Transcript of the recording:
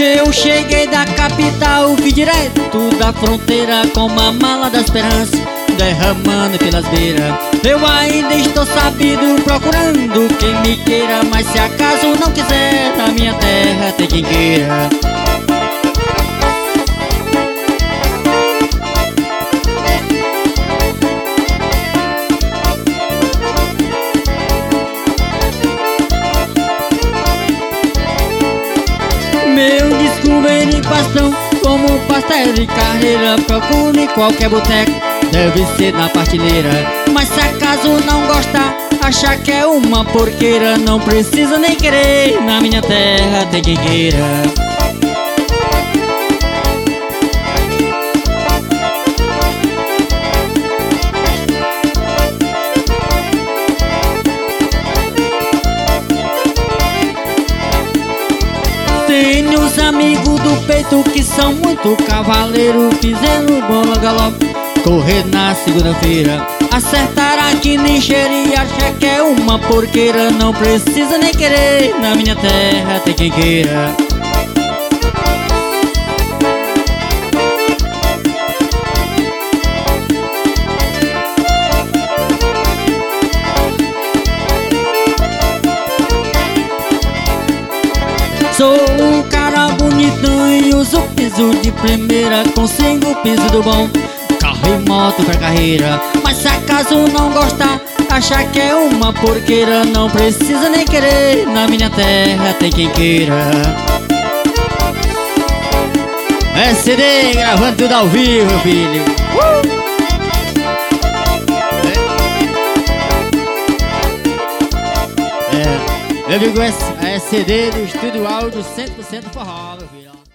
Eu cheguei da capital, vim direto da fronteira com uma mala da esperança derramando pelas beiras. Eu ainda estou sabido procurando quem me queira, mas se acaso não quiser, na minha terra tem quem queira. Meu descobrir pastão, como pastel de carreira, procure em qualquer boteco, deve ser na partilheira. Mas se acaso não gostar, achar que é uma porqueira, não precisa nem querer, na minha terra tem quem queira. Tenho os amigos do peito que são muito cavaleiro, fizeram bola galope, correr na segunda-feira, acertaram aqui na encheria, acha que é uma porqueira, não precisa nem querer, na minha terra tem quem queira. Sou um cara bonitão e uso piso de primeira, consigo o piso do bom, carro e moto pra carreira. Mas se acaso não gostar, achar que é uma porqueira, não precisa nem querer, na minha terra tem quem queira. SD gravando tudo ao vivo, filho. Meu amigo, é CD do Estúdio Áudio 100% forró, meu filho.